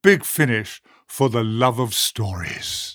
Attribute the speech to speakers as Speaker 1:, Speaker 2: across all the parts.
Speaker 1: Big Finish for the love of stories.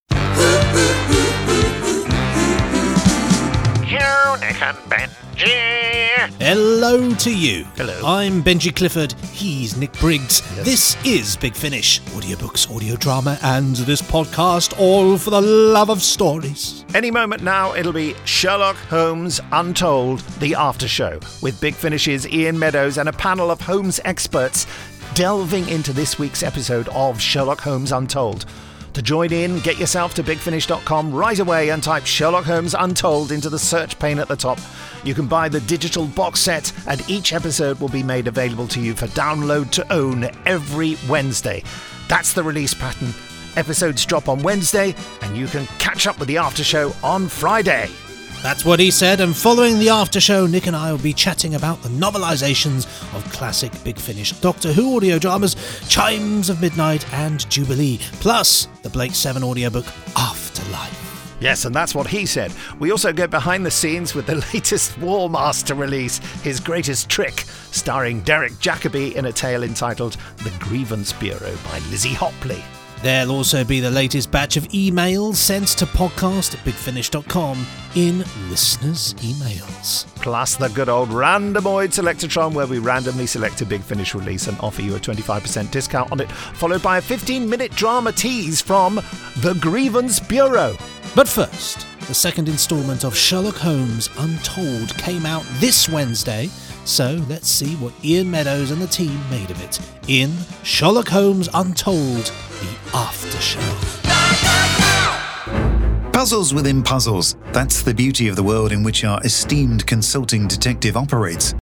Speaker 2: Hello, Nick and Benji.
Speaker 3: Hello to you.
Speaker 2: Hello.
Speaker 3: I'm Benji Clifford. He's Nick Briggs.
Speaker 2: Yes.
Speaker 3: This is Big Finish. Audiobooks, audio drama, and this podcast, all for the love of stories.
Speaker 2: Any moment now, it'll be Sherlock Holmes Untold, the after show, with Big Finish's Ian Meadows and a panel of Holmes experts delving into this week's episode of Sherlock Holmes Untold. To join in, get yourself to bigfinish.com right away and type Sherlock Holmes Untold into the search pane at the top. You can buy the digital box set, and each episode will be made available to you for download to own every Wednesday. That's the release pattern. Episodes drop on Wednesday, and you can catch up with the after show on Friday.
Speaker 3: That's what he said, and following the after show, Nick and I will be chatting about the novelisations of classic Big Finish Doctor Who audio dramas, Chimes of Midnight and Jubilee, plus the Blake Seven audiobook Afterlife.
Speaker 2: Yes, and that's what he said. We also go behind the scenes with the latest War Master release, His Greatest Trick, starring Derek Jacobi in a tale entitled The Grievance Bureau by Lizzie Hopley.
Speaker 3: There'll also be the latest batch of emails sent to podcast@bigfinish.com in listeners' emails.
Speaker 2: Plus the good old Randomoid Selectatron, where we randomly select a Big Finish release and offer you a 25% discount on it, followed by a 15-minute drama tease from The Grievance Bureau.
Speaker 3: But first, the second instalment of Sherlock Holmes Untold came out this Wednesday, so let's see what Ian Meadows and the team made of it in Sherlock Holmes Untold, the After Show.
Speaker 4: Puzzles within puzzles. That's the beauty of the world in which our esteemed consulting detective operates.